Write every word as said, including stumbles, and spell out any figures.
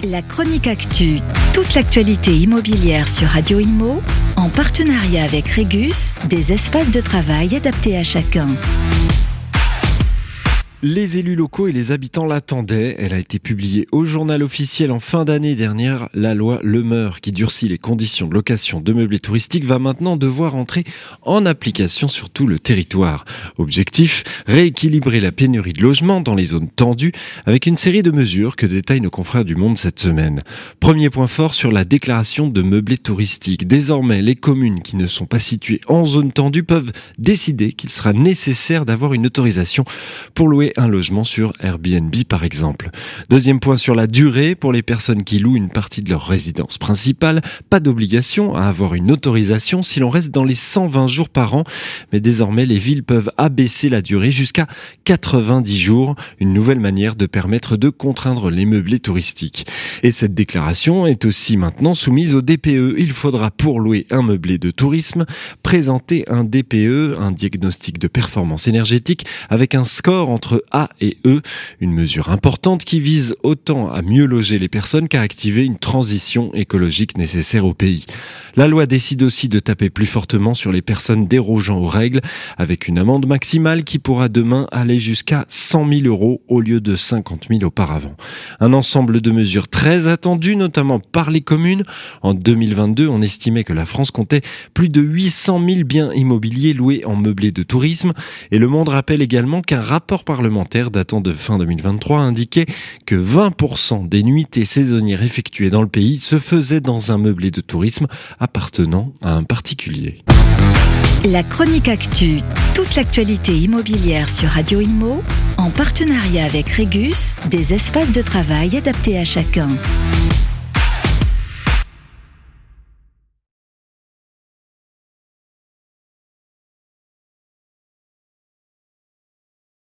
La chronique actu, toute l'actualité immobilière sur Radio Imo, en partenariat avec Régus, des espaces de travail adaptés à chacun. Les élus locaux et les habitants l'attendaient. Elle a été publiée au journal officiel en fin d'année dernière. La loi Le Meur, qui durcit les conditions de location de meublés touristiques, va maintenant devoir entrer en application sur tout le territoire. Objectif, rééquilibrer la pénurie de logements dans les zones tendues avec une série de mesures que détaillent nos confrères du Monde cette semaine. Premier point fort sur la déclaration de meublés touristiques. Désormais, les communes qui ne sont pas situées en zone tendue peuvent décider qu'il sera nécessaire d'avoir une autorisation pour louer un logement sur Airbnb par exemple. Deuxième point sur la durée, pour les personnes qui louent une partie de leur résidence principale, pas d'obligation à avoir une autorisation si l'on reste dans les cent vingt jours par an, mais désormais les villes peuvent abaisser la durée jusqu'à quatre-vingt-dix jours, une nouvelle manière de permettre de contraindre les meublés touristiques. Et cette déclaration est aussi maintenant soumise au D P E. Il faudra, pour louer un meublé de tourisme, présenter un D P E, un diagnostic de performance énergétique, avec un score entre A et E, une mesure importante qui vise autant à mieux loger les personnes qu'à activer une transition écologique nécessaire au pays. La loi décide aussi de taper plus fortement sur les personnes dérogeant aux règles, avec une amende maximale qui pourra demain aller jusqu'à cent mille euros au lieu de cinquante mille auparavant. Un ensemble de mesures très attendues, notamment par les communes. En deux mille vingt-deux, on estimait que la France comptait plus de huit cent mille biens immobiliers loués en meublé de tourisme. Et Le Monde rappelle également qu'un rapport parlementaire datant de fin deux mille vingt-trois indiquait que vingt pour cent des nuitées saisonnières effectuées dans le pays se faisaient dans un meublé de tourisme appartenant à un particulier. La chronique actu, toute l'actualité immobilière sur Radio Imo, en partenariat avec Régus, des espaces de travail adaptés à chacun.